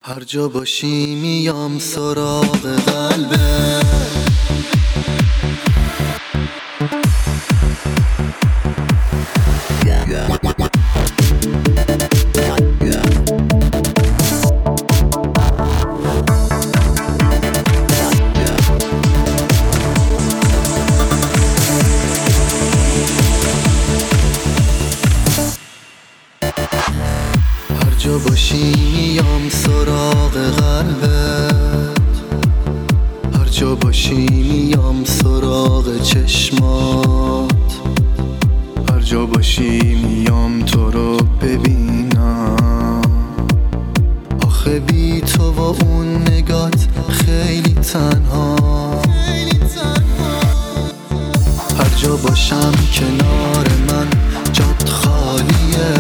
هر جا باشی میام سراغ قلبه. هر جا باشی میام سراغ قلبت، هر جا باشی میام سراغ چشمات، هر جا باشی میام تو رو ببینم. آخه بی تو و اون نگات خیلی تنها. هر جا باشم کنار من جات خالیه.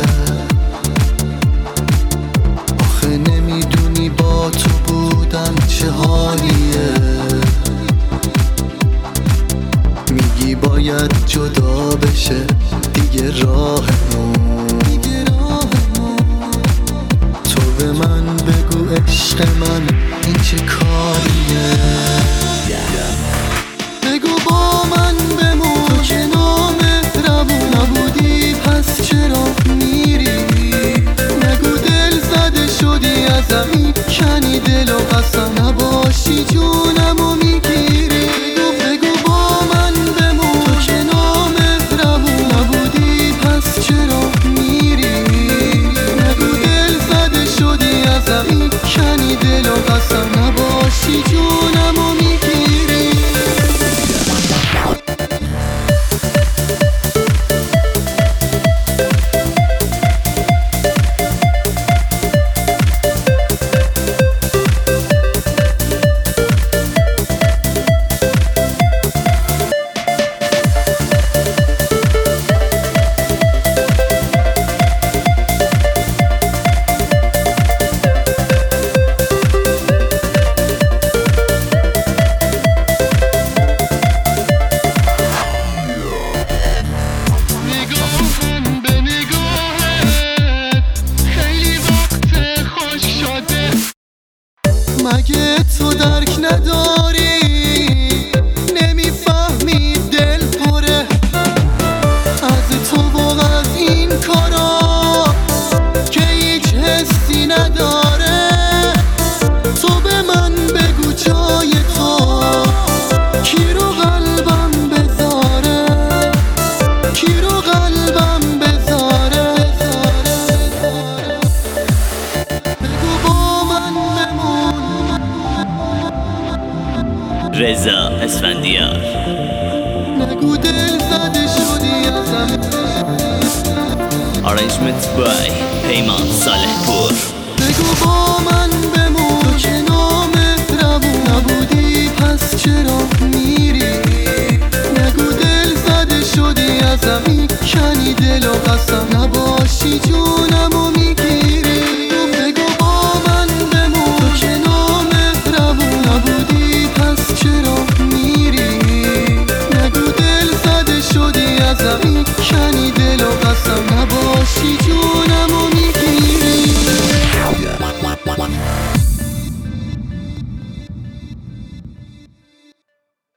نمیدونی با تو بودن چه حالیه. میگی باید جدا بشه دیگه راهمون. تو به من بگو عشق من این چه کاریه. بگو با من بمون، تو که نامهربون نبودی پس چرا میری؟ نگو دل زده شدی ازم میکنی دل و قسم نباشی جونمو میگیری. بگو با من بمون، تو که نامهربون نبودی پس چرا میری؟ نگو دل زده شدی ازم میکنی دل و قسم نباشی جونمو میگیری. مگه تو درک نداری؟ نمیفهمی دل پره از تو و از این کارا که هیچ حسی نداره. تو به من بگو جای تو کی رو قلبم بذاره، کی رو قلبم بذاره. بگو با من بمون. رضا اسفندیار. نگو دل زده شدی ازم. Arrangement by پیمان صالح پور. بگو با من